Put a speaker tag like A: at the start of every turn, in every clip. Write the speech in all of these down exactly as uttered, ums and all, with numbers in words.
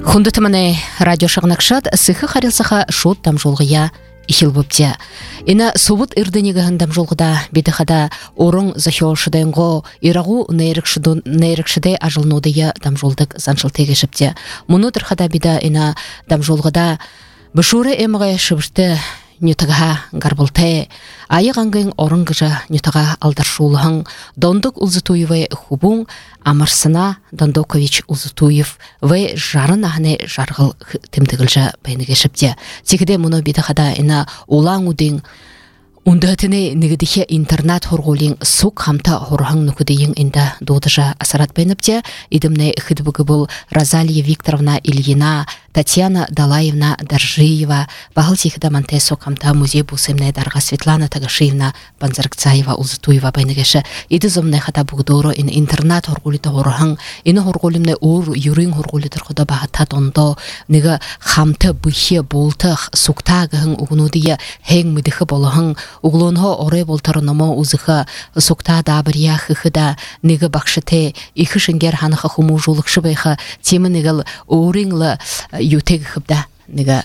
A: Хундытыманы радио шағынақшат сыхы харилсаха шот дамжолғыя ихил бөпте. Ина событ ирденегіғын дамжолғыда бедіхада орың захиошыдайынғы ирағу нейрікшіде ажылнодыя дамжолдық заншыл тегешіпте. Мұны тұрхада беда ина дамжолғыда бішуры эміғай шыбышты нютаға гарбылты, айығанғын орыңғыжа нютаға алдаршулығын дондық ұлзытуевы хубун Амарсына Дондокович Узутуев ве жарын ағыны жарғыл тімдігілжі бәйнігешіпте. Тегіде мұны бедіғада ина олаң үдің Ундатыны нигдихе интернет хорголин сук хамта хорхаң нукудейин инда додыжа асарат бенепте идымне хидбугы был Розалия Викторовна Ильина, Татьяна Далаевна Даржиева, бағыл тихіда манте сук хамта музей бусымне дарға Светлана Тагашиевна Банзаркцаева Узутуева бәйнігеші иді зомне хата бугдоро ин интернет хорголита хорхаң ины хорголимне ор юрин хорголитыр хода бағыта тондо нига хамта бұхе болтық суктағығын угнудия хең мүдіхі болығын Углонho оре болтарыномо узыха сукта дабырия хыхыда неге бақшыте ихы шынгер ханыха хуму жулықшы байха темі негіл орыңлы ютег хыбда неге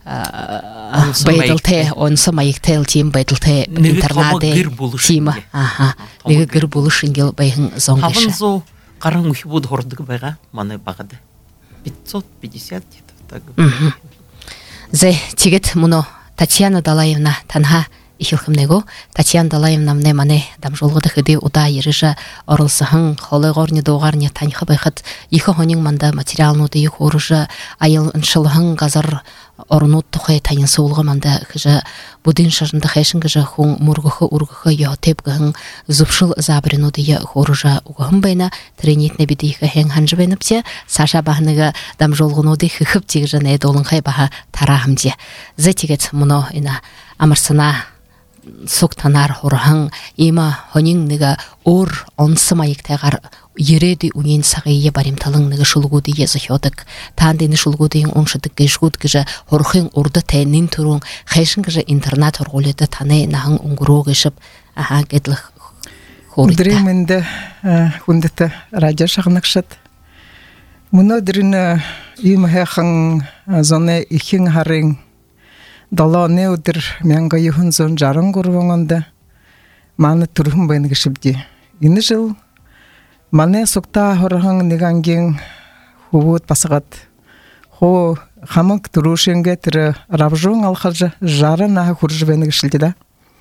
A: бәйділте, онсы майықтел тем бәйділте интернаде темі. Неге гір болышынгел байхын зоңгеші.
B: Хавын зо қарың үхі буд хордығы байға маны бағады. пятьсот пятьдесят деді.
A: Зе тегет мұны Татьяна Далаевна танха Ихилхымнего, Татьяна Далаевна мне мане дамжолғыды хыды уда ережа орылсығын, холы ғорне доғарне таньхы байхат, ихы хонин манда материалнуды их орыжа, айыл înшылығын ғазар орынуд тұхай тайын соулғы манда хыжа, будын шажынды хайшын гыжа хун мургыхы ургыхы яотеп гыхын зубшыл забринуды я орыжа уғын байна, тренетне биді ихы хен ханжы байныпте, Саша бағыныға дамжолғынуды хыхып тегіжа не долын хай баға тарағымде. Зэ тегет мұно ина амырсына соктанар хорхаң ема хонин нега ор онсымайықтағар ереди уен сағайе баримталың нега шулгуды езахёдық тандыны шулгудыйын оншыдық гешгуд гіжа хорхын орды тәнін түрін хайшын гіжа интернет орғоледі таны нағын оңғыру гешіп аға гедлік хоритта.
C: Дременді хүндіті радио шағынықшыд. Мұны діріні еміхеқің зоны ихин харың Дала не удыр менга юхын зон жарың көргөңөнде маны турхун байны кишибди. Ини жыл маны сукта хорхаң неганген хубут басагат. Хо хамык турушенге тиры рабжуң алхалжы жары наха хуржы байны кишилди да.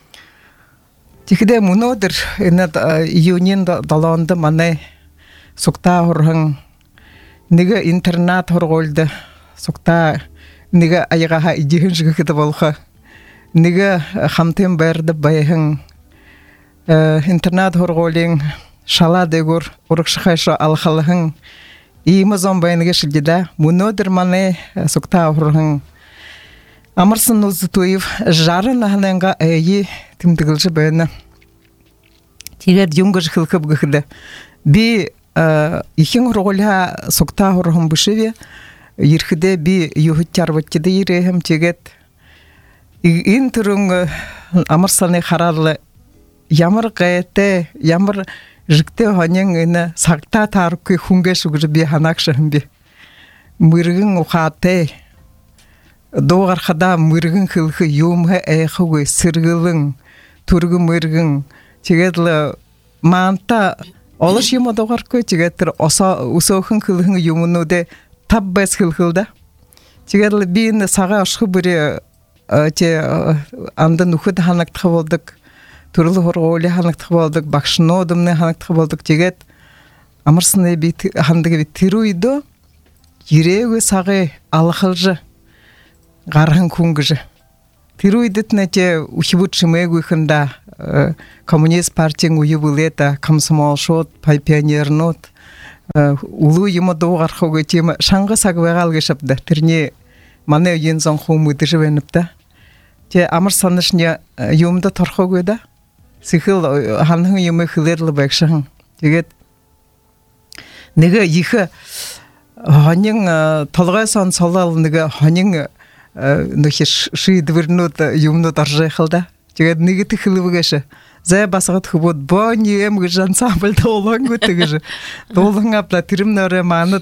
C: Тихиде мунодыр ина июнин даланды маны сукта хорхаң неге интернет хорголды сукта Неге айғаға идеғын жүгігі болға. Неге хамтен бәрді байығын интернет хорғолың шала дегір ұрықшы қайшы алқалығын иімі зон байыныға шылдеді. Мұнодыр маны сұқта ұрығын. Амырсын ұзы тойып жарын ағылыңға әйі тімдігілші байыны. Тегер юңгыш қылқып ғықты. Би ихин хорғолға сұқта ұрығын бұшыве Ирхиде би юхуттар ваттиде ирехем тегет. Ин түрің амырсаны харарлы ямар ғайты, ямар жікте хонен ина сақта тарықы хунге шугыры би ханақшығын би. Мұрғын ұқаты, доғарқада мұрғын қылқы юмғы әйқығы сырғылың, түргі мұрғын тегетлі маанта олыш юма доғарқы тегеттір ұсауқын қылғын юмынуде Тап бәс хыл-хылда. Тегерлі бейін саға ашқы бүрі андын үхіді ханақтығы болдық, түрлі хорғолы ханақтығы болдық, бақшыны одымны ханақтығы болдық тегет. Амырсыны хандығы бі тіру үйді, ерегі сағы алықылжы, ғарғын күнгіжі. Тіру үйдітіне те үхібіт шымэг үйхында коммунист партияң үйі бұлета, комсомол шот, пионернот, улу ема доғар хоғы тема шаңғы сағыға алғышапды. Түріне маны өйен зон хоғы мүдіжі бәніпті. Те амыр санышыне юмды торхоғы да. Сихыл ханның емі хылерлі бәкшіғын. Тегет неге ехі ханның толғай сан солал неге ханның шыйдывырнуд юмны таржай қылда. Тегет неге тіхілі бұғашы. Зая басағыт хубот, бо не ем гыжан самбылда олан көтігіжі. Долың апла, тірім нөрі маңыт,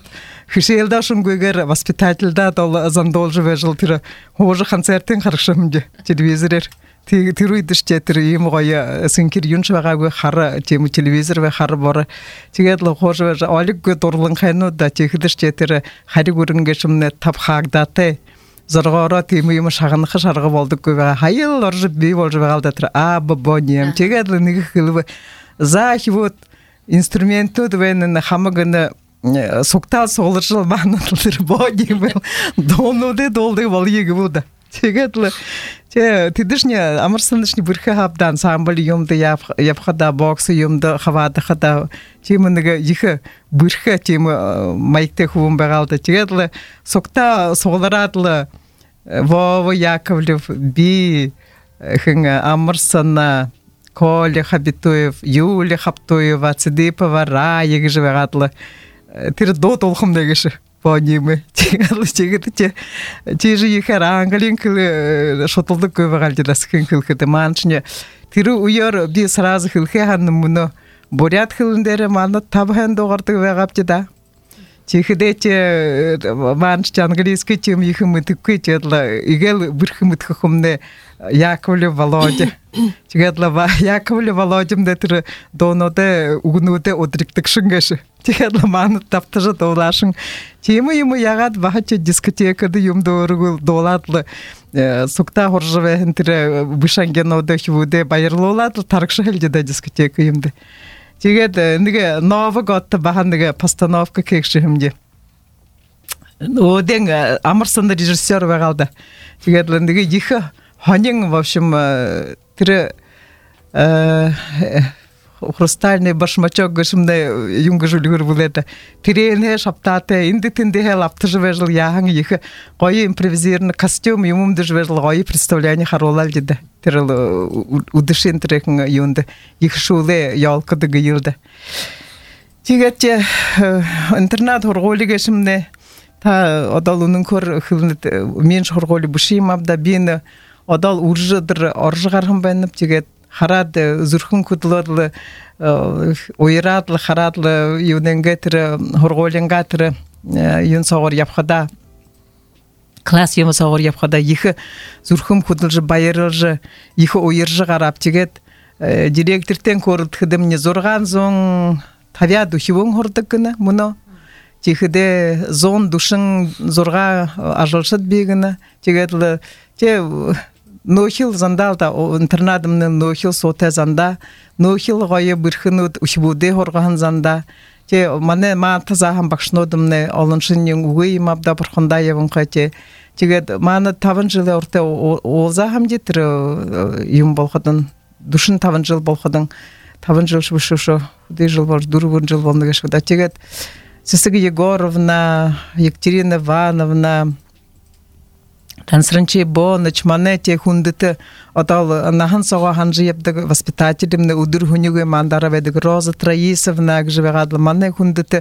C: хишелда шунгугер воспитательда дол зандолжы вежил тира хожа концертен харшымде телевизорер тируйдыште тирим гоя синкир юншвага хара тему телевизор ва хар бора тигедло хожа вежа алик гө дорлын хайну да тигдыште тира хари гүрүнгө шымне тапхагдате зоргоро тимим шаганы хашарга болдук гө хайыл оржып би болжу галда тира а бобонем тигедло нэг хилбе захи вот инструменту двен хамагына соктал солыржыл банатлар боди был долнуде долды бол еги булда тегэтле те тидишне амарсандышны бүрхэ хабдан самбал юмды яп япхада бокс юмды хавада хада чимнеге ихе бүрхэ чим майкте хувын байгалда тегэтле сокта солыратлы Вова Яковлев би хэн амарсана Коля Хабитуев, Юлия Хаптуева, Цидипова, Рая Гжевагатлы. Тир до толхом дегеше по ниме. Тигалы тигете. Тижи ихар ангалинкл шотолдук көйвагалды даскен кылкыты манчне. Тиру уйор би сразу хылхе ханны муно бурят хылындere маны табхан догарды вагапты да. Тихидете манч английский тем ихым тыккетла игел бирхым тхумне Яковлев Володя. Тигедла Яковлев Володя мдетер доноде угнуде одриктик шынгаш. Тигедла маны таптыжы долашын. Тема ему ягат бахача дискотекада юм доргул долатлы сукта хоржеве хентре бышангеноде хвуде байырлолатлы таркшы хелде дискотека юмды. Тигед неге Новый год баханныга постановка кекшимде. Оден Амарсанда режиссер вагалда. Тигед неге ихе ханин в общем тире хрустальный башмачок гышымда юнга жулгур булета. Тирене шаптате индитинде хел аптыжвежл яхан ихе гой импровизированный костюм юмумды жвежл гой представление харолал диде. Тирел удышин трекн юнда их шуле ялкады гыйлды. Тигетте интернет хорголиге шимне та одалунун кор хылнет мен хорголи бушим абда бин одал уржыдыр оржыгархын бенеп тигет харад зүрхүн кудлодлы ойрадлы харадлы юненгетер хорголингатер юн согор япхада класс ема согор япхада ихе зүрхүм кудлжы байыржы ихе ойыржы гарап тигет директортен көрүп хидимне зорган зон тавя духивон хордыкына муно тихиде зон душын зорга ажылшыт бегіні тигетлі те нохил зандалда интернадымны нохил соте занда нохил гойы бирхынут ушбуде хоргахан занда те мане ма тазахан бакшнодымны олыншынның угы мабда бұрқында евін қайте тигет маны тавын жылы орте олзахам детір юм болғадын душын тавын жыл болғадын тавын жыл шыбышышы дей жыл бол дурвын жыл болны кешкіда тигет Сесига Егоровна, Екатерина Ивановна, Тансранчи Боныч, Манете, Хундыты, отал нахан сога ханжи ебдэг воспитателемне удыр хунюге мандара ведик Роза Траисовна, гжевегадла мане Хундыты,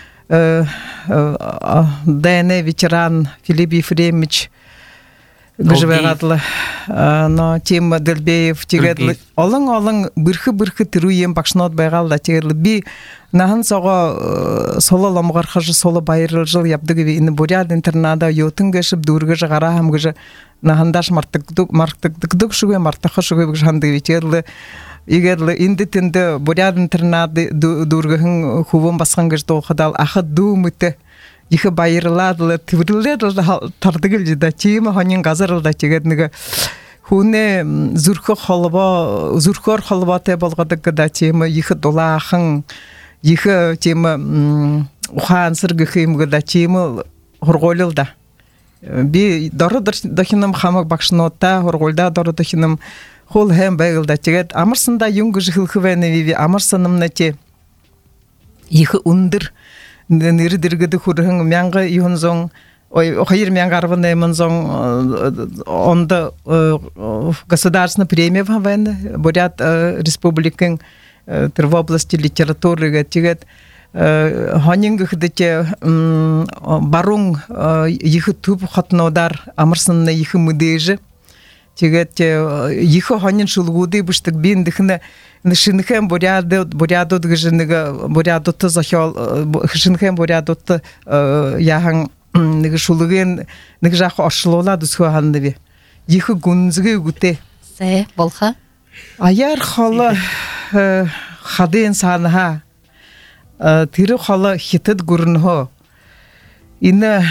C: Дэне ветеран Филипп Ефремович, гжевегадла, но Тим Дельбеев, тигедлы, олың-олың бырхы-бырхы тируем бакшнот байгалда, тигедлы би нахан сога соло ламгархажы соло байрыл жыл ябдыгы ини буряд интернада йотын гешип дургыжы гарахам гыжы нахандаш мартык мартык шуге мартыха шуге гыжанды витерлы игерлы индитинде буряд интернады дургыхын хувын басқан гыжды оқадал ахы думыты ихы байырладылы тиврилер тардыгыл жида чима ханин газарылда тегеднігі хуне зүрхі холба зүрхөр холбаты болғадыгы да чима ихы долахын Ихе тема ухан сыргыхым гда тема хорголилда. Би дары дахинам хамак бакшнота хорголда дары дахинам хол хэм байгылда тегет амарсында юнгы жихылхывэне виви амарсанымна те ихе ундыр нэрдэргэдэ хүрхэн мянга юнзон ой хайр мянга арванэ манзон онда государственная премия вавэн бурят республикын в области литературы тигет ханинг хдете барун их туп хатнодар амарсанна их мыдежи Тегет ихо хонин шулгуды быштык бин дихне шинхэм бурядо бурядо дгжинга бурядо то захал шинхэм бурядо то яхан нэг шулген нэг жах ошлола дусхо хандыви. Ихо гунзгэ гүтэ.
A: Сэ болха.
C: Аяр хала хадын санха. Тэр хала хитэд гүрнхо. Ина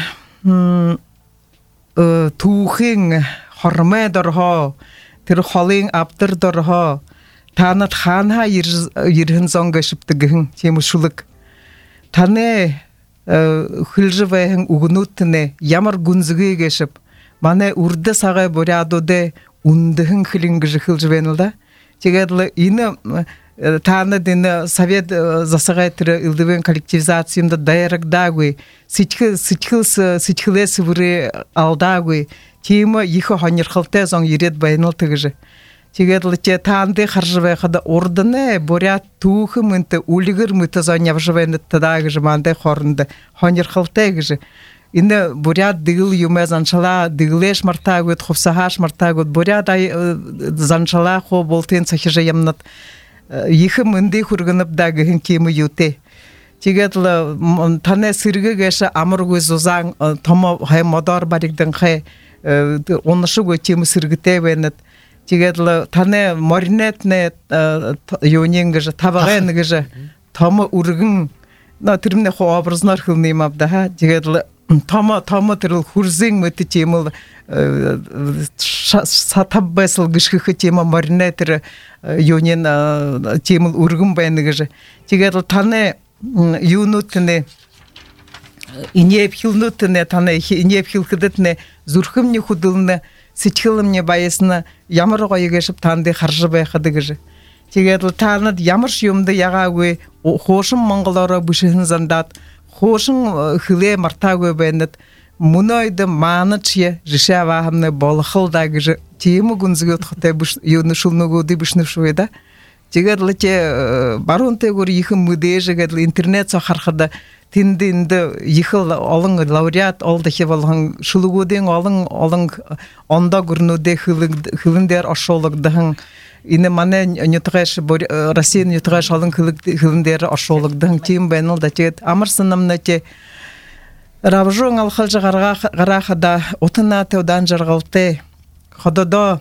C: түүхэн хормэ дорхо тэр холын аптер дорхо танат ханха ирхэн зонга шиптэгэн чимшулэг таны хилжвэхэн угнутне ямар гүнзгээ гэшип манай үрдэ сагай бурядоде үндэхэн хилингэж хилжвэнэлда тэгээд энэ таны дэн совет засагай тэр илдэвэн коллективизациямда дайрагдаггүй сичхэл сичхэл сичхлэс бүрэ алдаггүй тима ихо хонирхалтай зон ирээд байнал тэгж тэгээд л чи таанды харжвэхад урдне бурят түүхэн мэнт үлгэр мэт зон явжвэнэт таа гэж мандэ хорнд хонирхалтай гэж энэ бурят дигл юмэ занчала диглэш мартагууд хувсахаш мартагууд бурят занчала хо болтын цахижа ямнат их мэнди хүргэнэп дагэн ким юте тэгээд л таны сэргэгэш амаргүй зузан томо хай модор баригдэн хай оншуг чим сэргэтэй байнат тэгээд л таны маринетне юнингэж табагэн гэж томо үргэн на тэрмнэ хоо образнар хилний мавда ха тэгээд л томо томо тэр хүрзэн мэт чимэл сатаббэсэл гიშхэх чим маринетер юнин чимэл үргэн байна гэж тэгээд л таны юунутне инеп хилнутне таны инеп хилхэдэтне зүрхэмний хөдөлнө сичхэлэмний баясна ямар гоё гэшип танды харж байхад гэж тэгээд л танад ямар ч юмд ягаагүй хоошин монголороо бүшхэн зандаад хоошин хилэ мартаагүй байнат мөнөйд маанч жишава хамны болохолда гэж тийм гүнзгөөд хотой юуны шулнөгөөд бишнэвшвэ да тэгээд л чи баруунтэйгөр ихэн мүдээжгээд л интернет сохархад тэнд ихэл олон лауреат олдохи болгон шулгуудын олон олон ондоо гүрнүүдэ хилэн дээр оршуулгадхан энэ манай нютгаш Российн нютгаш олон хилэн дээр оршуулгадхан тийм байна л да тэгээд амар санамнати равжон алхалж гарахада утанатай удан жаргалтай хододо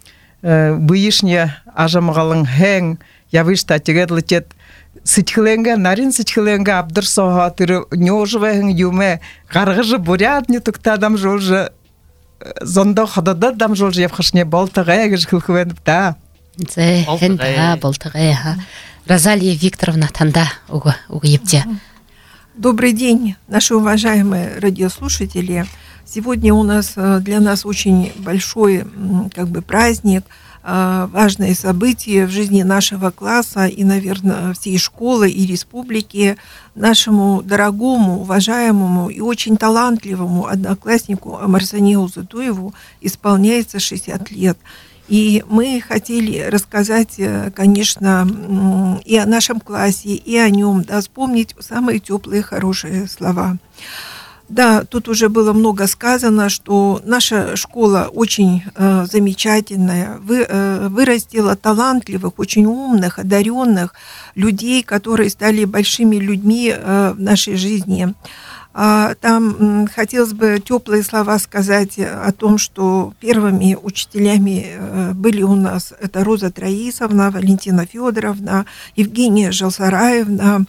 C: буишня ажамгалан хэн явишта тэгээд л чет сичхленга нарин сичхленга абдырсоо тэр нёжвэн юме гаргаж бурядны тугта дамжуулж зондо хододо дамжуулж явхашне болтогай гэж хэлхвэн да
A: зэ хэнда болтогай ха Розалия Викторовна танда уга уга епте.
D: Добрый день, наши уважаемые радиослушатели. Сегодня у нас для нас очень большой как бы праздник, важное событие в жизни нашего класса и, наверное, всей школы и республики. Нашему дорогому, уважаемому и очень талантливому однокласснику Амарсане Узутуеву исполняется шестьдесят лет. И мы хотели рассказать, конечно, и о нашем классе, и о нем, да, вспомнить самые теплые, хорошие слова. Да, тут уже было много сказано, что наша школа очень э, замечательная, вы, э, вырастила талантливых, очень умных, одаренных людей, которые стали большими людьми э, в нашей жизни. А, там м, хотелось бы теплые слова сказать о том, что первыми учителями э, были у нас это Роза Траисовна, Валентина Федоровна, Евгения Жалсараевна.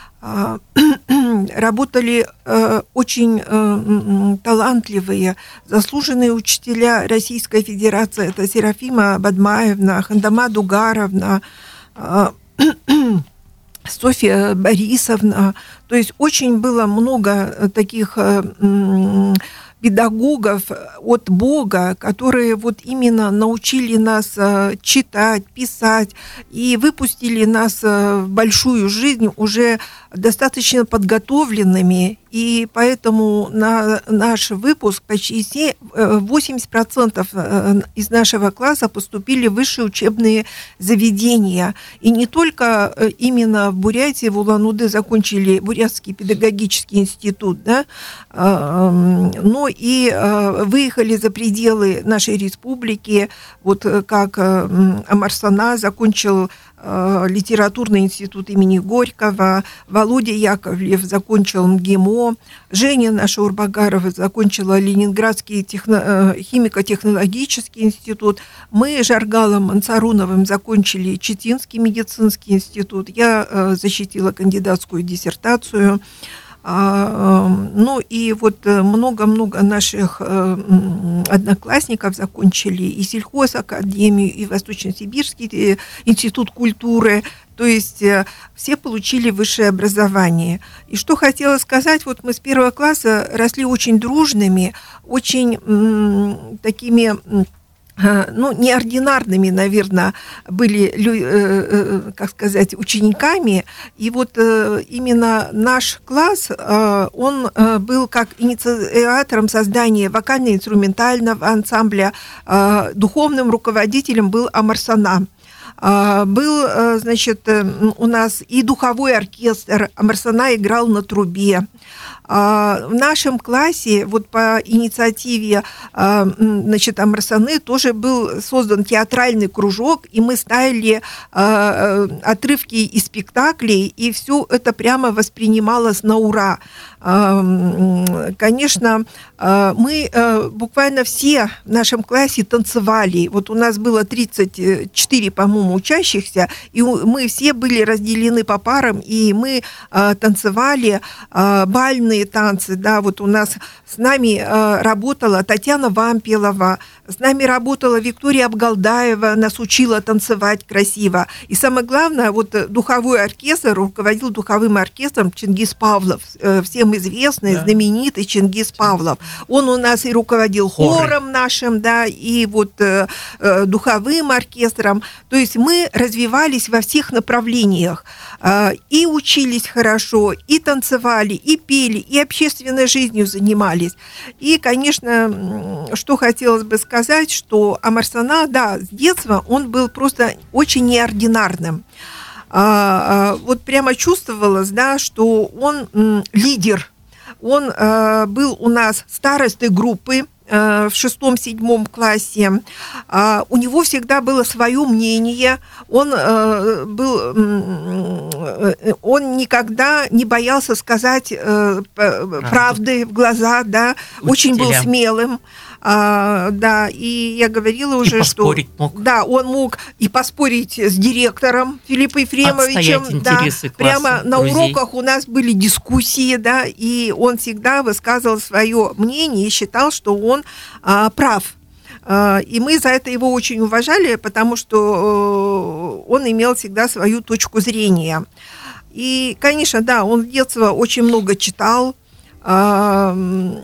D: Работали э, очень э, талантливые, заслуженные учителя Российской Федерации. Это Серафима Бадмаевна, Хандама Дугаровна, э, Софья Борисовна. То есть очень было много таких э, педагогов от Бога, которые вот именно научили нас э, читать, писать и выпустили нас э, в большую жизнь уже достаточно подготовленными, и поэтому на наш выпуск почти восемьдесят процентов из нашего класса поступили в высшие учебные заведения. И не только именно в Бурятии, в Улан-Удэ закончили Бурятский педагогический институт, да, но и выехали за пределы нашей республики, вот как Амар-Сана закончил литературный институт имени Горького, Володя Яковлев закончил МГИМО, Женя наша Урбагарова закончила Ленинградский техно... химико-технологический институт, мы с Жаргалом Мансаруновым закончили Читинский медицинский институт, я защитила кандидатскую диссертацию. Ну и вот много-много наших одноклассников закончили и сельхозакадемию, и Восточно-Сибирский институт культуры. То есть все получили высшее образование. И что хотела сказать, вот мы с первого класса росли очень дружными, очень м, такими... ну, неординарными, наверное, были, как сказать, учениками. И вот именно наш класс, он был как инициатором создания вокально-инструментального ансамбля, духовным руководителем был Амар-Сана. Был, значит, у нас и духовой оркестр, Амар-Сана играл на трубе. В нашем классе, вот по инициативе, значит, Амар-Саны тоже был создан театральный кружок, и мы ставили отрывки из спектаклей, и все это прямо воспринималось на ура. Конечно, мы буквально все в нашем классе танцевали. Вот у нас было тридцать четыре, по-моему, учащихся, и мы все были разделены по парам, и мы танцевали бальные танцы. Да, вот у нас с нами работала Татьяна Вампилова, с нами работала Виктория Абгалдаева, нас учила танцевать красиво. И самое главное, вот духовой оркестр, руководил духовым оркестром Чингис Павлов, всем известный, да, знаменитый Чингис Павлов. Он у нас и руководил хором нашим, да, и вот э, духовым оркестром. То есть мы развивались во всех направлениях. Э, и учились хорошо, и танцевали, и пели, и общественной жизнью занимались. И, конечно, что хотелось бы сказать, что Амар-Сана, да, с детства он был просто очень неординарным. А, вот прямо чувствовалось, да, что он м, лидер. Он э, был у нас старостой группы э, в шестом-седьмом классе. Э, у него всегда было свое мнение. Он, э, был, э, он никогда не боялся сказать э, правды в глаза, да, очень был смелым. А, да, и я говорила уже, и что мог. Да, он мог и поспорить с директором Филиппом Ефремовичем, да, прямо на друзей. Уроках у нас были дискуссии, да, и он всегда высказывал свое мнение и считал, что он а, прав. А, и мы за это его очень уважали, потому что а, он имел всегда свою точку зрения. И, конечно, да, он с детства очень много читал. А,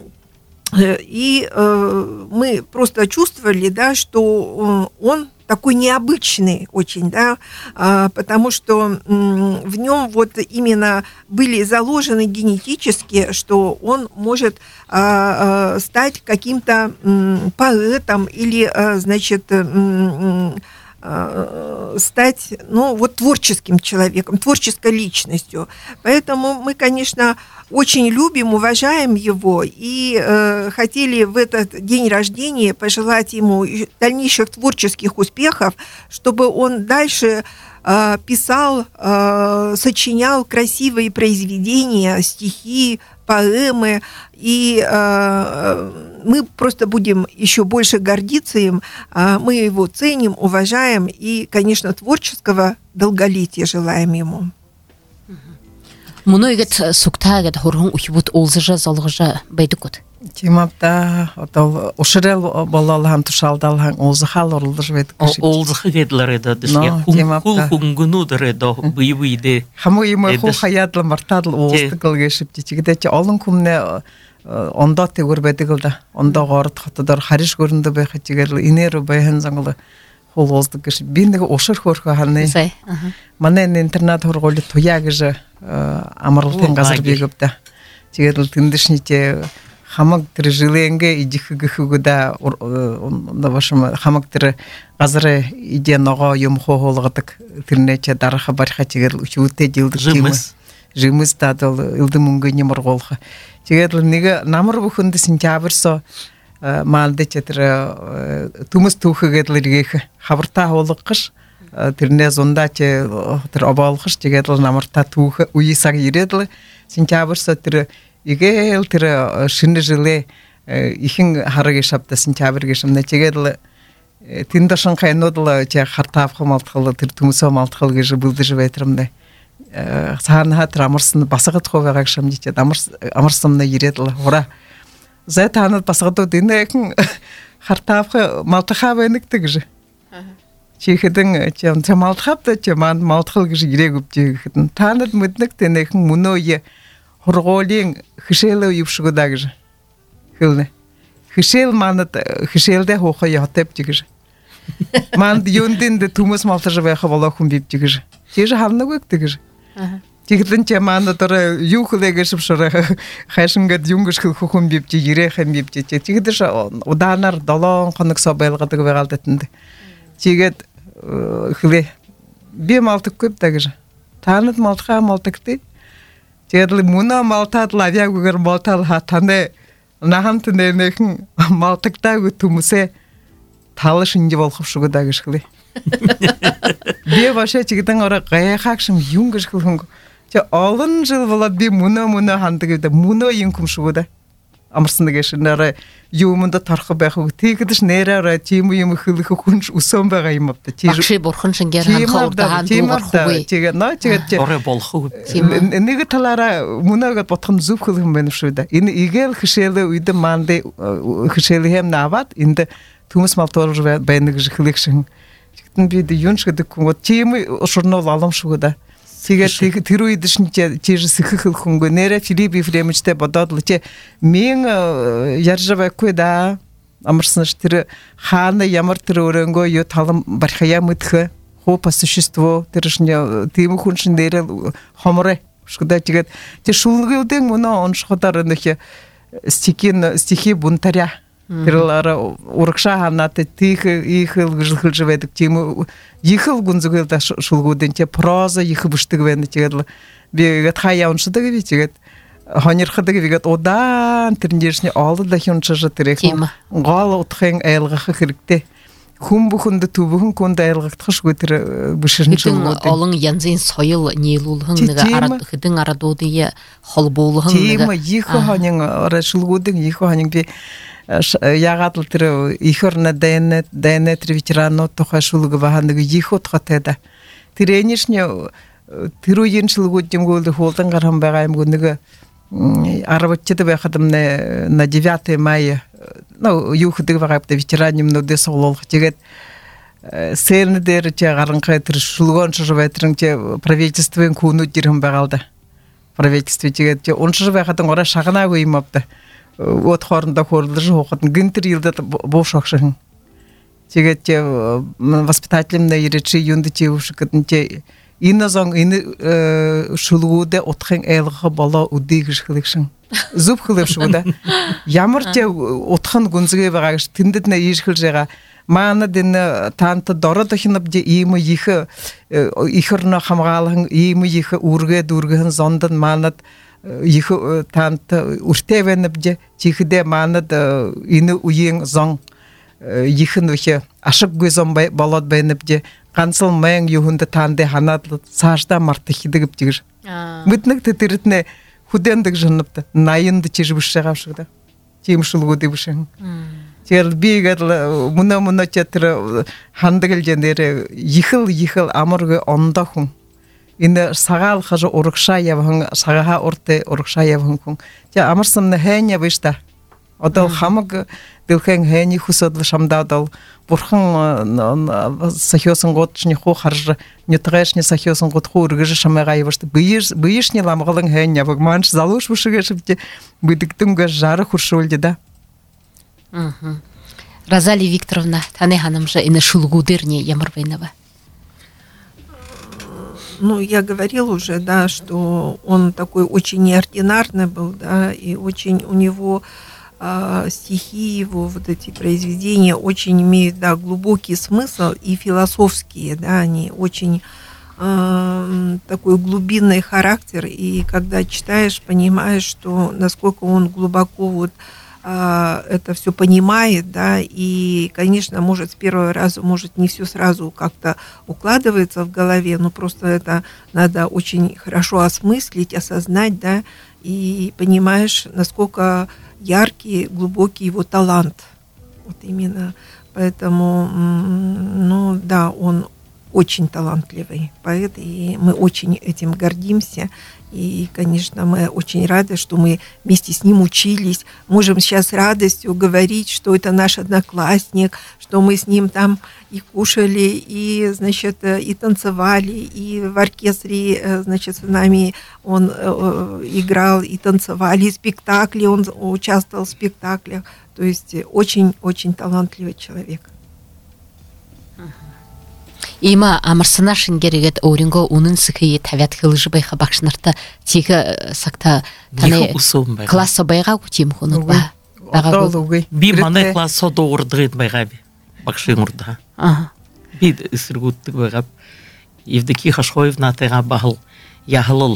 D: И э, мы просто чувствовали, да, что он такой необычный очень, да, э, потому что э, в нем вот именно были заложены генетически, что он может э, э, стать каким-то э, поэтом или, э, значит, э, э, стать, ну, вот творческим человеком, творческой личностью. Поэтому мы, конечно, очень любим, уважаем его и э, хотели в этот день рождения пожелать ему дальнейших творческих успехов, чтобы он дальше э, писал, э, сочинял красивые произведения, стихи, поэмы, и э, мы просто будем еще больше гордиться им, э, мы его ценим, уважаем и, конечно, творческого долголетия желаем ему.
A: Мұны егет сұқтағыд хорғын ұхибут олзыжа залғыжа байдықыд?
C: Темапта, отал ушырел балалахан тушалдалхан олзыхал орылдыж байдықыш.
B: Олзыхы кеділер еді, құл құңгынудыр еді, бұйы-бұйды.
C: Хамы емі құл хаядыл мартадыл олзды кілгешіп дейті. Олын күміне онда тегір байдықылда, онда ғарыт қатыдар хариш көрінді байқы тегерлі, инері байхын заңылы. Хол олздық кіші. Бендігі ошыр көркі ханы. Манен интернат хорғолы тоягыжы амарлытын қазір бегіпті. Тегерлі тіндішніте хамак тірі жыленге идіхі-гіхі-гіда хамак тірі қазірі иден оға емхо олғытық тірнече дарыға барыға тегерлі үші өте делдік кемі. Жымыз тадыл, үлді мүнгі немір қолға. Жигэл нэг намар бүхэнд сентябрьсо маалдэ чатра тумс түүхэгээд л иргээх хавартаа хуулгаш тэрнээ зундаач тэр обоолгаш жигэл намартаа түүх уйсаг ирээд л сентябрьсо тэр игээл тэр шинэ жилээ ихэн хараг шавда сентябрь гişмнэ жигэл тэндашин хайнууд л чи хартаав хамалтгал тэр төмсөө малтгал гэж бүлдэж байтрамдэ цаана хатар амарсан басгад хуваагааг шамжичээд амарс амарсамна ирээд л хура за таанад басгадууд энэхэн хартаав малтахаа байнагдаг гэж чи хэдэн чи малтахавда чи манд малтгал гэж ирээг өвж гэхэд таанад мэднэг тэнэхэн мөнөө хургуулийн хишээлөө ювшгудаа гэж хэлнэ хишээл манад хишээлдэ хоохоо ятеп гэж манд юндинд төмөс малтаж байх болоо хүн бивж гэж тийж хавнаг гэж Тиглэн ч манад дор юу хэлээгээс швшраа хайшингад юнгш хүн бивж ирэхэн бивж тийгдэж удаанаар долоон хоног соо байлгадаг байгаалдатанд тийгээд хлээ би малтаггүй гэж таанад малтхаа малтагтэй тэгээд муна малтаад лавягүйгээр малтал хатане нахамт нэрнэхэн малтагтаагүй түмсэ тал шинж болох шүү дээ гэж хэлээ би башаа чигдэн ороо гайхаагшим юм гэж хэлхэн чи олон жил болоод би мөнө мөнө хандаг гэдэг мөнө юм юм шүү дээ амарсан гэж нэрэ юмд торох байх үг тийгдэж нэрээр тийм юм хэлэх хүнш өсөн байгаа юм авда чи
A: Багши бурхан шингээр ханхаа удаан дуугархгүй
C: чигээ нөө чигээ
B: орой болох үг
C: нэг талаараа мөнөөгд бодох нь зүв хэлэх юм байна шүү дээ энэ игээл хишээлээ үед мандэ хишээлээ хэм наваад энд төмс малтуур байна гэж хэлэх шин чигтэн би юунш гэдэг хүн тийм ушурнол алам шүү дээ тэгээд тэр үед шин чи сэхэх хөнгө нэрэ филипи фрэмжтэй бодоод л чи мен ярьж байхгүй да амарсан ш тэр хаана ямар тэр өрөнгөө ю талам бархая мэдхэ хоо пассажиство тэр шин тийм хүн шин нэрэ хомрэ шгдэ тэгээд тэр шулгуудын мөнө оншходоор нөх стикин стихи бунтаря тэрлара урагшаа ханаад тийх ийхэл гэрэлж байдаг тийм ихэл гүнзгэл да шулгуудын чи проза их бүштэг байна тэгээд би гээд хаяа уншдаг би тэгээд хонирхдаг бигээд удаан тэр нэршний олол дахинчж тэрэх гол утхын айлгах хэрэгтэй хүн бүхэнд төвхөн хүнд айлгагдахшгүй тэр бишэрн шулгууд
A: олон янзын соёл нийлүүлхэн нэг арад хэдэн арадуудын холбоолхон нэг
C: тийм их хонин шулгуудын их хонин би ягаад л тэр ихорна дэнэ дэнэ тэр ветеранууд тухай шулг бахан нэг их утгатай да тэр энэшний тэр үеийн шулгууд юмгөл хуулан гархан байгаа юм нэг арвчд байхад мэ на девятое мая ну юу хөдөг байгаа ветеранымнуудыг соглуулах тэгээд сэрн дээр чи гаранхай тэр шулгоон шир байтран чи правительствын хүнүүд ирхэн байгаа л да правительство тэгээд чи уншир байхад ороо шагнаагүй юм авда вот хоорондоо хөрлөж хоохот гинтер илдэл буушагшин тэгээд чи воспитательный иречи юнд чи өвшгөдөн чи энэ зон энэ шулгуудэ утхын айлгах болоо үдий гэж хэлэгшин зүв хэлэвшгүй да ямар ч утхан гүнзгий байгаа гэж тэндэд нэ ийшгэлж байгаа маанад энэ таант дород хинабж ийм их ихэрнө хамгаалан ийм их үргээд үргэн зондон маанад их таант үртэвэнбж чихдэ маанад энэ үеийн зон их нөх ашиггүй зон болоод байнбж ганцхан мэн юунд таандэ ханаад цаашдаа март хийдэг гэж мэднэг тэрэтнэ хүдэндэг жинэвд наянд чиж биш байгаа шиг да тийм шулгуудыг биш тэр бигээд мөнө мөнө тэр хандаг л нэр ихэл ихэл амарг ондоо хүн энэ сагаал хаж урагшаа явхан сагаха уртэ урагшаа явхан хүн тэ амарсан хайня биш та одоо хамаг дэлхэн хайны хүсэд шамдаад бурхан сахиосон годчны хуу харж нэтгээшний сахиосон год хуу үргэж шамага явшд биеш биешний ламгалан хэн яваг манч залууш бушгэж бидэгдэнгэ жар хуршуулд да.
A: Мм. Розалия Викторовна, таны ханымжа энэ шулгуудэр не ямар байна ба?
D: Ну, я говорил уже, да, что он такой очень неординарный был, да, и очень у него э, стихи его, вот эти произведения очень имеют, да, глубокий смысл и философские, да, они очень э, такой глубинный характер, и когда читаешь, понимаешь, что насколько он глубоко вот э, это все понимает, да, и, конечно, может с первого раза, может не все сразу как-то укладывается в голове, но просто это надо очень хорошо осмыслить, осознать, да, и понимаешь, насколько яркий, глубокий его талант. Вот именно. Поэтому, ну да, он очень талантливый поэт, и мы очень этим гордимся. И, конечно, мы очень рады, что мы вместе с ним учились. Можем сейчас с радостью говорить, что это наш одноклассник, что мы с ним там и кушали, и, значит, и танцевали, и в оркестре, значит, с нами он играл, и танцевали, и спектакли, он участвовал в спектаклях. То есть очень-очень талантливый человек.
A: Има амарсына шингерегет оринго унын сыкые тавят хылжы байха бакшнарта тиге сакта таны класса байга кутим хунут ба.
B: Би мане класса доордрыт байгаби. Бакшимурда.
A: Ага.
B: Би исргуттык байгаб. Евдокия Хашхоевна тага бахыл яхылыл.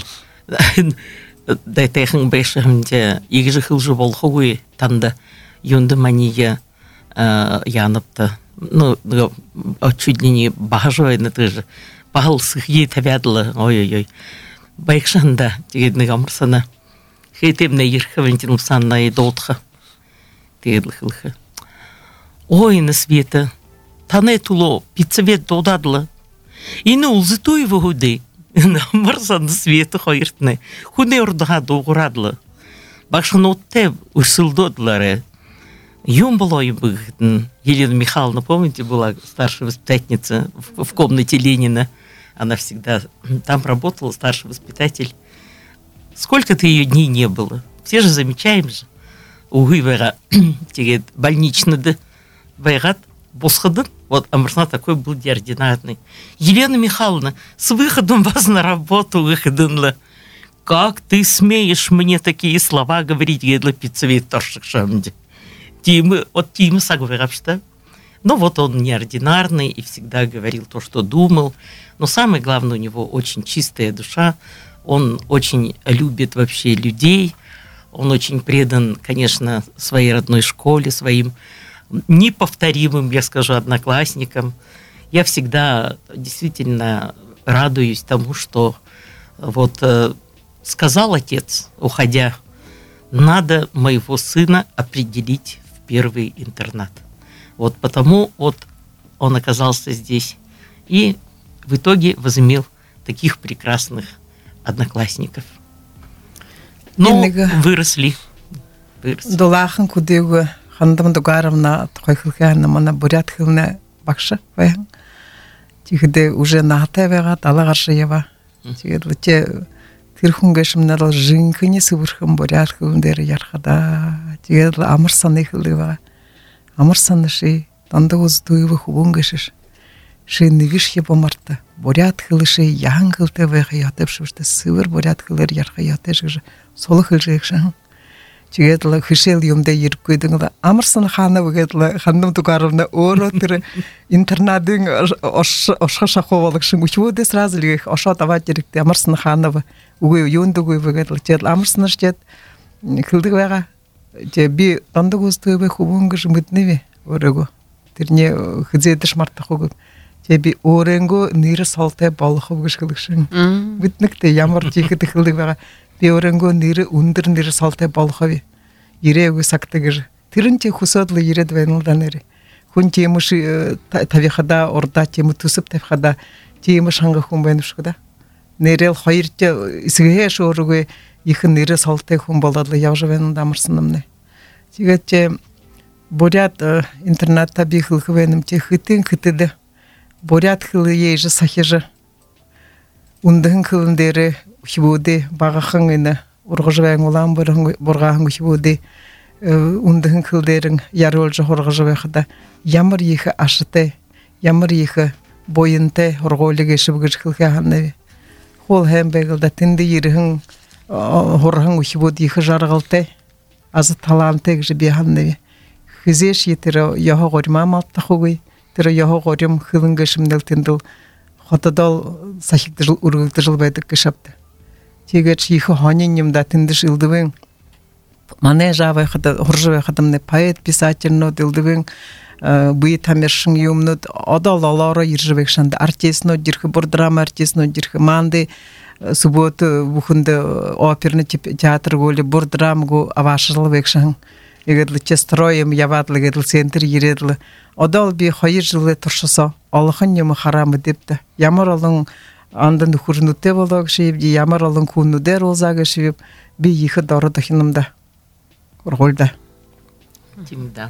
B: Дайтайхын байшымде игжы хылжы болхуй танда юнды мания яныпты. Ну, чуть ли не бахажой на ты же. Бахал сыхьи тавядлы, ой-ой-ой. Байкшанда, тегедный гамрсана. Хейтем на ерхавентин санна и дотха. Тегедлыхылха. Ой, на света. Тане туло, пиццевет додадлы. И на улзыту его худы. Марсан на света хайртны. Хуне урдаха доғырадлы. Бакшан отте усылдодлары. Юм было Елена Михайловна, помните, была старшая воспитательница в, в комнате Ленина. Она всегда там работала, старший воспитатель. Сколько-то ее дней не было. Все же замечаем же. Угы вера, больничный да вайрат, босходын. Вот Амарсна такой был неординарный. Елена Михайловна, с выходом вас на работу выходынла. Как ты смеешь мне такие слова говорить, едла пиццевит торшик шамди. Тимы, от Тимы Сагварабшта. Ну вот он неординарный и всегда говорил то, что думал. Но самое главное, у него очень чистая душа. Он очень любит вообще людей. Он очень предан, конечно, своей родной школе, своим неповторимым, я скажу, одноклассникам. Я всегда действительно радуюсь тому, что вот э, сказал отец, уходя, надо моего сына определить первый интернат. Вот потому вот он оказался здесь и в итоге возымел таких прекрасных одноклассников. Но выросли.
C: Долахан кудеуга хандам догаравна тхойхилхана мана бурятхилна бакша ваян. Тигде уже нахтавега талагаршева. Тигде Тирхунгашымнарал жинкыне сывырхым бурятхилдер ярхада. Тэгээд амарсан ихлэва амарсан ши тандагоз туйва хубунгашш ши нэгиш ябамарта бурят хылши янгылта вэ ятавшвшта сывыр бурят хылэр ярха ятэж солох хылжэкшэн тэгээд л хишэл юмдэ иргүйдэн амарсан хаана гэвэл хандам тугаравна өөрөө тэр интернадын ошхашаховалгшин үчвэдэ сразу л их ошо даваад ирэгтэй амарсан хаана үгүй юундгүй гэвэл тэгээд амарсан штэд хылдэг байгаа Те би тандагоз туйва хубунгаш мэднэвэ өөрөөгөө тэрний хизээдэш мартахгүй те би өөрөнгөө нэр солтой болох гэж хэлгшин мэднэгтэй ямар чихэд хэлдэг байгаа би өөрөнгөө нэр өндөр нэр солтой болох вэ ирээгүй сагтагэр тэрэн чи хүсэдл ирээд байна л да нэр хүн тийм үш тавихада урда тийм төсөв тавихада тийм шанга хүн байна шүү да нэрэл хоёр ч эсгэш өөрөөгөө их нэрэ солтой хүн болоод явж байна дамарсан юмнэ. Тэгээд чи бурят интернетта би хэлхвэным чи хитэн хитэдэ бурят хэлээ ж сахиж ундэн хэлэн дээр хивүүдэ багахан энэ ургажвэн улаан бургахан хивүүдэ ундэн хэл дээр яруулж хургажвэхда ямар их аштай ямар их боёнтэй хургуулыг ишвгэж хэлхэ ханэ хол хэмбэгэл да тэндэ ирхэн хорхан ухибод их жаргалтай аз талантай гэж би ханны хизэш ятэр яха горим амалтахуй тэр яха горим хилэнгшмнэл тэндэл хотодол сахикты жыл ургылты жыл байдык кышапты. Тегет шихо ханинем да тындыш илдыбын. Мане жавай хада хоржавай хадамне поэт писательно дилдыбын. Бый тамершин юмнут одол алара иржбек шанда артистно дирхи бор драма артистно дирхи манды субботу бухунда оперный театр голи бор драмгу авашыл бекшан. Егедлі честроем явадлы гедл центр ередлі. Одал би хайыр жылы тұршыса, Аллахын емі харамы депті. Ямар алың андын хүрнуте болдог шейіп, ямар алың күннудер олзағы шейіп, би ехі дары дұхинымда. Құрғолда.
B: Димда.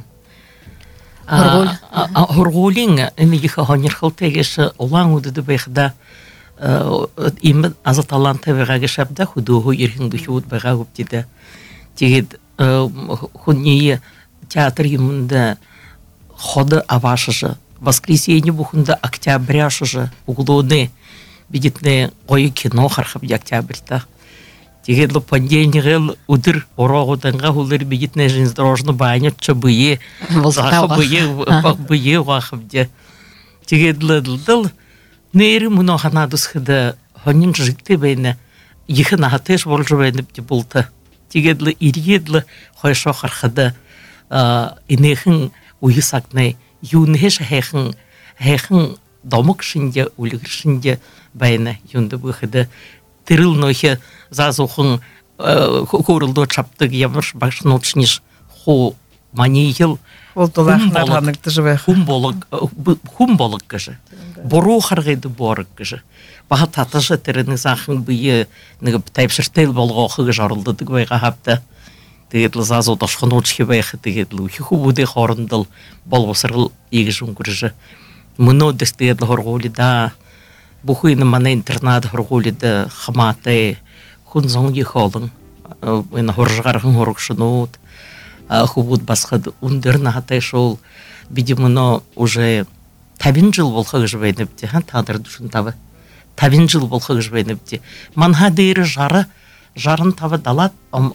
B: Құрғолин, әні ехі ханерхыл тегеші олаң өдіді бәйхіда имі азаталан табиға кешапда худуғы ерхін дұхи байға көптеді. Тегед хунние театр юмында ходы авашыжы, воскресенье бухында октябряшыжы, углоны, видитне қойы кино хархаб октябрьта. Тегедлі понедельник удыр орағуданға хулыр видитне железнодорожный банятчы бые, зақы бые, бые уақыбде. Тегедлі дылдыл, нейрі мұны қанадыз хыды, хонин жикті бәйні, ехі нағатеш болжы бәйні болты. Тегедлі иредлі қойшо қарқыды инехін уйысақнай, юнхеш хайхын, хайхын домық шынде, үлігір шынде бәйні юнды бұқыды. Тырыл нөхі зазуқын көрілді чаптық емір бақшын отшынеш ху манейіл хум болық кіжі. Бору қарғайды борық кіжі. Баға татыжы тірінің зақын бұйы тайпшыртел болға оқығы жарылдыдық байға хапты. Тегедлі зазу дашқын отшығы байқы тегедлі ұхы бұды қорындыл бол босырыл егі жүн күріжі. Мұны дестегедлі хорғолі да бұхыйны мана интернат хорғолі да қаматы күн зоң егі олың. Хоржығарғын хорықшынуд. Хубуд басқады үндерін ағатай шол. Биді мұны уже табин жыл болқығы жібайніпті. Тағдыр дүшін табы. Табин жыл болқығы жібайніпті. Манға дейірі жары, жарын табы далат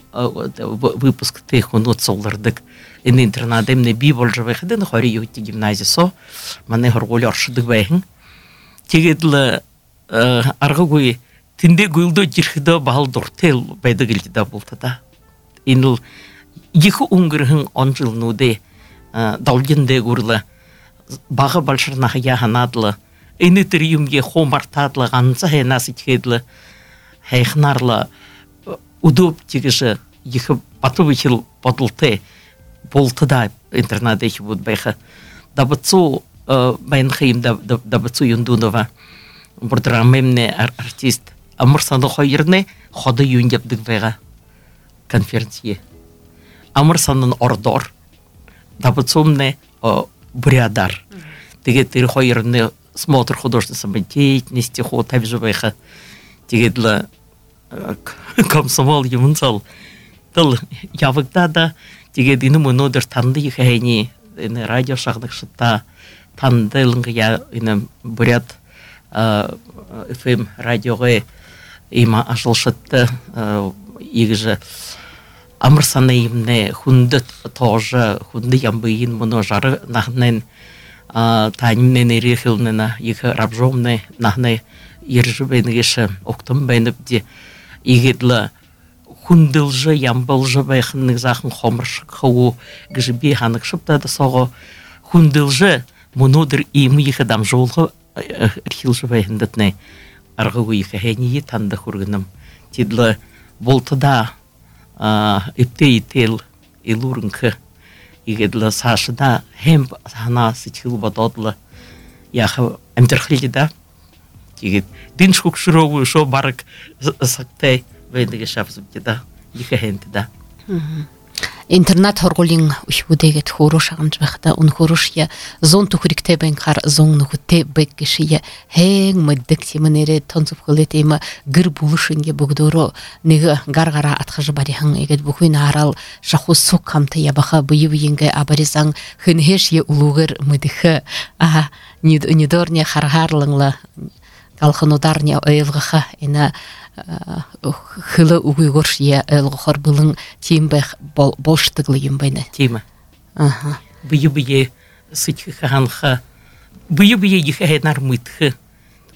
B: выпуск тейх ұнут солырдық. Ені интернады емне бей бол жібайқыды, қори еуітті гимназия со. Маны ғырғолі аршыдық бәйхін. Тегедлі арғы көй тінде гүлді jirхіді бағыл дұртел бәйді келдіда болды да. Еніл екі ұңғырғын он жылнуды далгенде көрілі бағы балшырнағы яғанадылы. Ені түрімге хомартадылы, ғанса хайнасы тегедлі хайхнарлы удоп тегіші екі бату вихил бодылты болты да интернады ехі бұд байқы. Дабыцу байын қиым дабыцу юндунова бұрдырамемне артист Амырсаны қойырны ходы юндептік байға конференция. Амырсанын ордор дабыцумне бурядар. Теге тері қойырны смотр художественной самодеятельности, ход табжыбайха, тегедлі комсомол юмынсал. Тыл явықта да тегедіні мұнодыр танды ехайни радио шағдық шытта танды лыңғы я бурят эф эм радиоға има ашыл шытты егіжі Амырсаны емне хунды тоже, хунды ямбыйын мұны жары нағнен танимнен ерехілнена, егі рабжомны нағны ержі бәйнігеші оқтым бәйніпде егедлі хундылжы, ямбылжы бәйхіннің зақын қомыршық қауы гіжі бейханық шыптады соғы хундылжы мұнудыр емі егі дам жолғы рхилжы бәйхіндітіне арғы егі хәйнейі танды құрғыным. Тедлі болтыда иптейтел илурынқы егедлі сашыда хем сана сычыл бадодлы яхы әмдірхілді да егед дин шукшыровы шо барык сақтай бәйіндіге шапсып деда екі хенті да.
A: Интернат хорголин ушбудегет хорош агамжбахта он хорош я зон тухрикте бенкар зон нухте беккишия хең мыддык теменере тонсуп кылетема гыр булышынге бугдоро нега гаргара атхажы барихан егет бухуин арал шаху сок камты ябаха быйыбыйынга абаризаң хынхеш я улугыр мыдыхы а нидорне харгарлыңла калхынударне ойлгыха ина хылы уйгорш я элгохор былың тимбэх болштыглы юмбайна
B: тима ага быйыбые сытхы ханха быйыбые ихайнар мытхы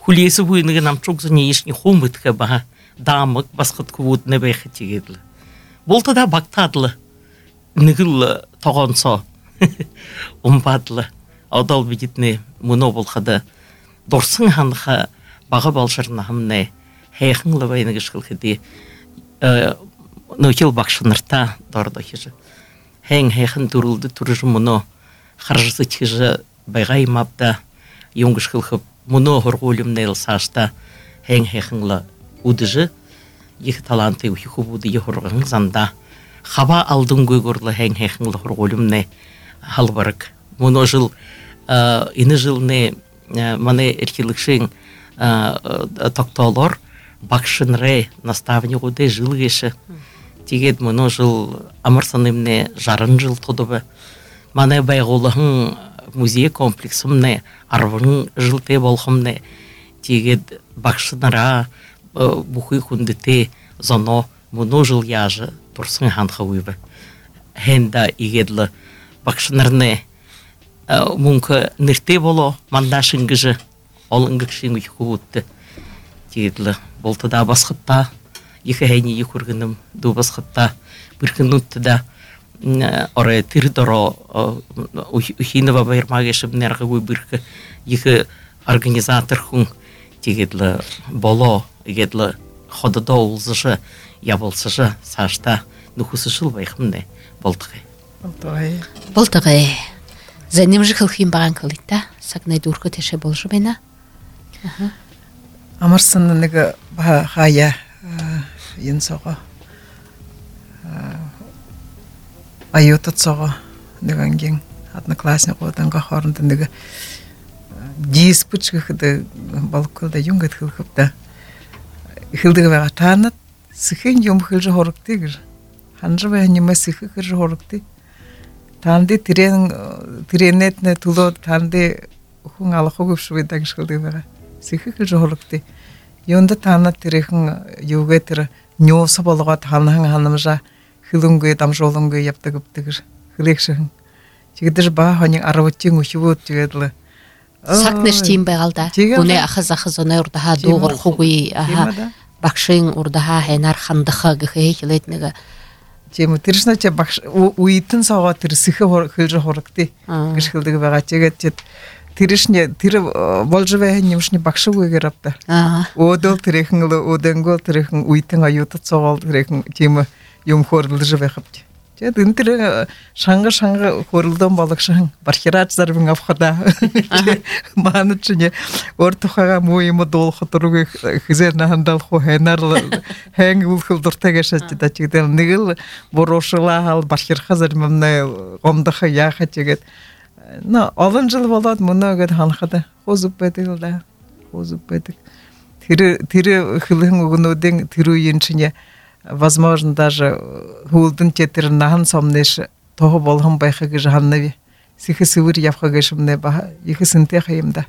B: хулиесі буйныгы нам çok зане ешне хомытка баха дамык басқыт кубут не бәйхі тегедлі. Болты да бактадлы, нігіл тоғанса, умпадлы, аудал бедетіне мұно болқады, дорсын ханға баға балшырына хымне, хайқыңлы байныгы шқылқыды, нөкел бақшынырта дорда хежі. Хайң хайқын турылды турыжы мұно, қаржысы тежі байғай мапта, юңғы шқылқып, мұно ғырғолымны елсашта, хайң хайқыңлы удыжы, екі таланты ұйқы буды еғырғың занда, хаба алдың көгірлі хайң хайқыңлы ғырғолымны халбарық. Мұно жыл, іні жылны, маны әркелікшің тоқталар, бақшынрай наставник уды жыл кеші. Тегет мұны жыл амырсанымны жарын жыл тұдыбы. Маны байғолығын музей комплексымны арвың жылты болғымны. Тегет бақшынра бұқы күндіте зоно мұны жыл яжы тұрсын ханға өйбі. Хенда егедлі бақшынырны мүңкі нірте болу мандашыңгыжы олыңгықшың ұйқы өтті. Тегедлі болтыда басқытта, екі әйне екіргінім ду басқытта, біркін өтті да орай тірдоро ұхинова байырмағешім нәргі өй біркі екі организатор хүн тегедлі болу, егедлі ходыда олзыжы, ябылсыжы, сашта нүхісі жыл байқымды болтығы.
C: Болтығы.
A: Болтығы. Зәнем жықылқын баған кылытта, сақнай дұрқы теше болжы бәйна?
C: Амарсынны неге хая енсоға айотат соға деген ген одноклассник оданға хорынды неге дис пүчкіхіді балықылда юнгат хылқыпта хылдығы бәға танат сықын юм хылжы хорықты гір ханжы бәға неме сықы хылжы хорықты танды тиренетне туло танды хүн алақы көпші бәйдәң шылдығы бәға сықы хылжы хорықты Йонда танат тирехин юге тир нёса болуга танаң ханымжа хилунгы дамжолунгы яптыгыптыгыр хилекшин. Чигдер ба ханың арабытчың учубут жедле.
A: Сакнеш тим байгалда. Буны ахыз ахыз оны урдаха дугыр хугуй аха. Бакшың урдаха хенар хандыха гыхе хилетнеге.
C: Чему тиршна че бакш уйтын сага тирсихе хилжы хорыкты. Гышкылдыгы бага чегет Тиришне тир болжыве немшне бакшы өгерапта. Одол тирехинлы оденгол тирехин уйтын аюты цогал тирехин тема юм хорылды живе хапты. Же дин тире шаңга шаңга хорылдан балыкшын бархират зарбын афхада. Манычне ортохага моему дол хотуруг хизерна хандал хо хенарлы хэнг улхылдыртага шатты да чигден нигил борошыла хал бархир хазар мамна гомдаха яха чигет. No, алын жыл болады, мұны өгеді ханқады. Қозып бәділ да, қозып бәдік. Тірі хылың өгінуден тірі еншіне, возможно, даже хулдың тетірін нағын сомнеші, тоғы болғын байқы кежі ханнаве. Сихы сывыр япқа кешімне баға, ехі сынте қайымда.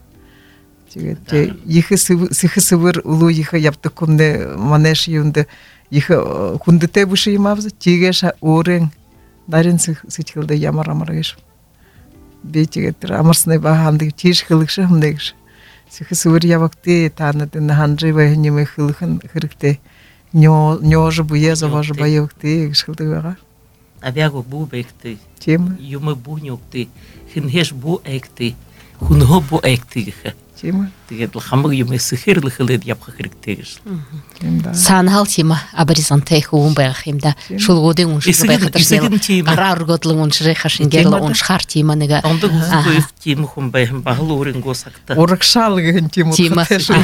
C: Сихы сывыр ұлу ехі япты күмне манеш еунді, ехі күнді те бұшы емавзы, тегеш орен, дарин сычылды ямар-амар кешім. Бетигеттер амарсны баһанды тиш хылыкшы хымдыгыш. Сихы сывыр ябакты танадын ханжы вайнеме хылыхын хырыкты. Нё нёжы буе заважы байыкты гышылдыга.
B: Авяго бу бекты.
C: Тем
B: Юмы бу нёкты. Хинхеш бу экты. Хунхо бу экты.
C: тем
B: Тэгээд хамаг юмы сихирлы хылыд япха хырыктыгыш.
A: Санхал тима абаризантай хуун байх юм да. Шул годын уншиж байхатарсел. Арар годлын уншиж хашингерлы уншхар тима нэгэ.
B: Онды гуфуйх тима хум байхым бағыл өрін госакта.
C: Уракшал гэн тима.
A: Тима.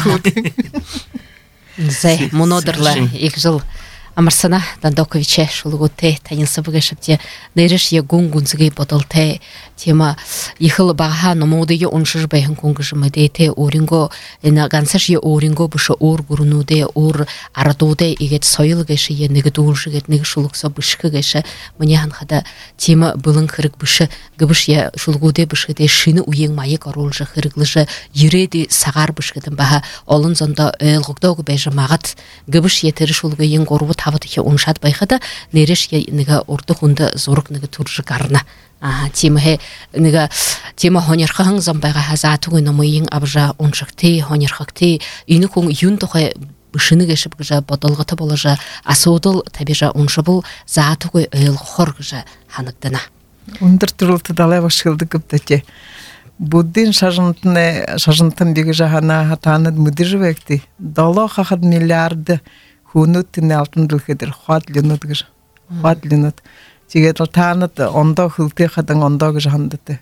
A: Зэ монодырлы их жыл Амарсана Дандаковиче шулгуте таньса бгашапте нэриш я гунгунзгэй бодолте тема ихыл багха номодыге уншиж байхан кунгжмэдэ оринго эна гансаш я оринго буша ор гурунуде ор арадуде игет сойл гэши я нэг дуулшигэт нэг шулгсо бышхэ гэшэ мняхан хада тема былын хырык бышы гыбыш я шулгуде бышхэдэ шины уең майык орулжа хырыглыжа юреди сагар бышхэдэн баха олон зонда өлгөгдөг бэжэ магат гыбыш етери шулгыйын горбут тавыдыхе уншат байхада нереш я нега урды хунда зорук нега туржы карна. А тимахе нега тема хонерхаң замбайга хазатугы намыйың абжа уншакты хонерхакты ины кун юн тохе бышыны кешип гыжа бодолгыты болажа асудыл табижа уншыбыл заатугы ыйл хор гыжа ханыктана.
C: Ундыр турулты далай башылды кыптаче. Буддин шажынтыны шажынтын биги жахана хатаны мыдыжвекти. Дало хахад миллиарды хунут тине алтын дылхедер хат линут гыж. Хат линут. Тигетл танат ондо хылты хадан ондо гыж хандыты.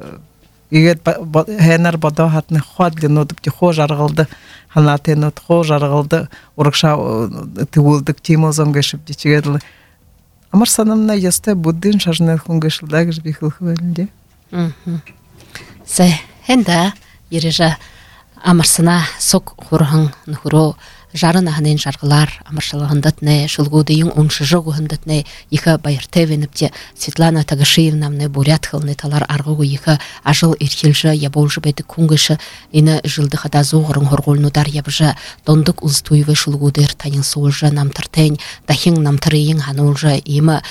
C: Игет хенар бодо хатны хат линут ти хо жаргылды. Ханатенот хо жаргылды. Урыкша тыулдык тимозом гешип тигетл. Амар санамна ясты буддин шажны хунгышылда гыж бихылхвелде.
A: Мм. Сэ хэнда ережа амарсына сок хурхан нхуро жарын ханын жаргылар амаршылыгындатны шылгудыйын уншыжыгындатны иха байыртевенипте Светлана Тагашиевнамны бурят хылны талар аргыгы иха ажыл ирхилжа яболжы бети кунгышы ины жылды хада зуғырын хоргулнудар ябжа дондык узтуйвы шылгудыр танын суылжа намтыртень дахин намтырыйын ханулжа има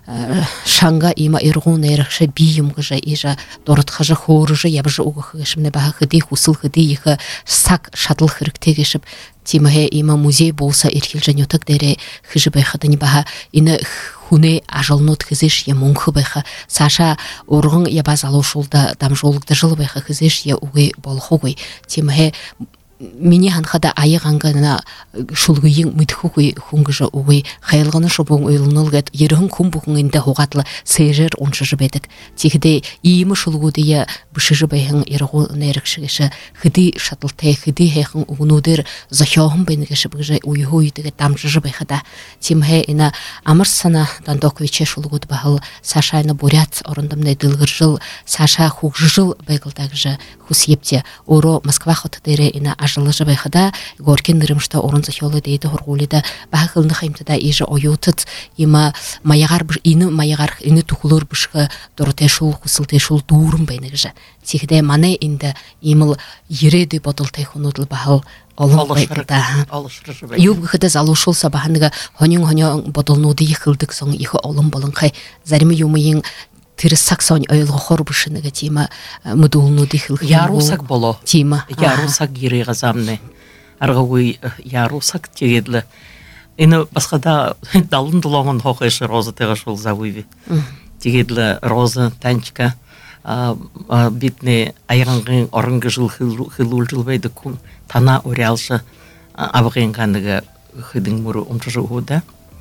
A: шанга има иргун эрхше биим гыжа ижа дорот хажа хорыжа ябжа угыхышымны баха хыды хусыл хыды иха сак шатыл хырыктегешип тимахе има музей болса ирхилжа нютак дере хыжы байхадани баха ины хуне ажалнут хызыш я мунхы байха саша ургын ябаз алушулда дамжолукта жылы байха хызыш я угы болхугы тимахе Мини ханхада айыгангана шулгыйын мытхугы хунгыжа угы хайлганы шубун ойлнылгат ерхын кумбугын инде хугатлы сежер уншыжы бедик тигде ийми шулгудыя бышыжы байхын иргу нерекшигеше хыды шатылтай хыды хэхын угнудер захёхын бенегеше быжа уйхуй деге дамжыжы байхада тимхе ина амарсана Дандоковиче шулгуд бахыл сашайна бурят орындымны дылгыржыл саша хугжыл байгылдагыжа хусьепте оро Москва хотдере ина ажылыжы байхада горкен нырымшта орын захёлы дейді хоргулида бахылны хаймтада ижа оютыт има маягар ины маягар ины тухулur бышкы доротешул хусылтешул дурым байнагыжа тихде мане инде имыл ереди бодылтай хунудл бахыл олын байкада юбгыхыда залушул сабаханыга хонюң хонюң бодылнуды йыхылдык соң ихы олын болынхай зарымы юмыйың Тирис саксон ойл хорбушыныга тима мудулну дихил
B: ярусак боло
A: тима
B: ярусак гире газамны аргауй ярусак тегедле ины баскада далын дулоңон хохеш роза тегашул завуйви тегедле роза танчка битне айрангын орынгы жыл хилул жылбайды кун тана урялшы абыгын кандыга хыдың муру умчыжы уда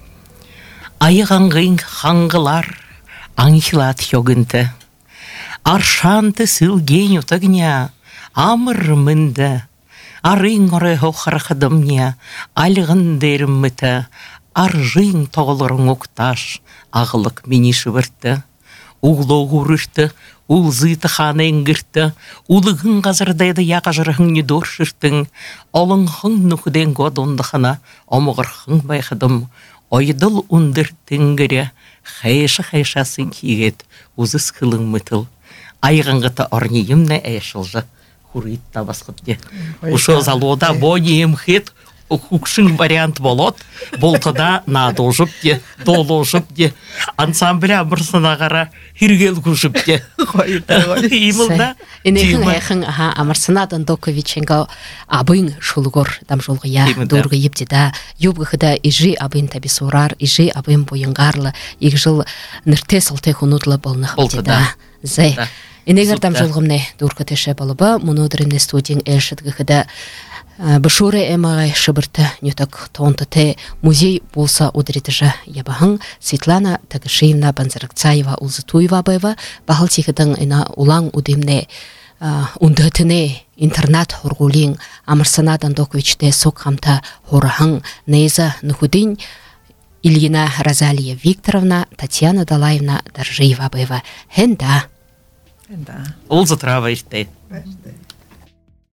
B: айгангын хангылар Ангелат йогынты, аршанты сылген утагня, амырмынды, арың оры хохарахадымня, алығын дерімміті, аржың тоғылырың оқташ, ағылық мені шывырты, уғлы ғұрышты, улзыты ханы әңгірті, улығын ғазырдайды яғажырығын недор шыртың, олыңғын нүхден годондықына, омығырғын байқадым, ойдыл ұндыр тінгірі, Хайша хайшасын кигет, узыс кылың мытыл. Айғанғыта орнейімні әйшілжі хуритта басқытте. Ушо залода бонейім хет, хукшың вариант болот, болтыда надожып де, доложып де, ансамбля амырсынағара хиргел күшіп де. Имылда.
A: Инехін әйхін амырсына Дандоковиченға абын шулғыр дамжолғыя дұрғы епдеда, юбғыда ижи абын таби сурар, ижи абын бойынғарлы, ек жыл нірте сылты хунудлы болнық бдеда. Зай. Инегер дамжолғымны дұрғы теше болыба, мұнудырымны студиян әлшідгіхіда Башуре эмагай шыбырты нютак тонтыте музей болса удритыжа ябахын Светлана Тагашиевна Банзаракцаева Улзытуева байва бахыл тихыдың ина улаң удемне ундатыне интернат хоргулин Амарсана Дандоковичте сок хамта хорахын нейза нухудин Ильина Розалия Викторовна Татьяна Далаевна Даржиева байва хенда
B: Улзытрава иште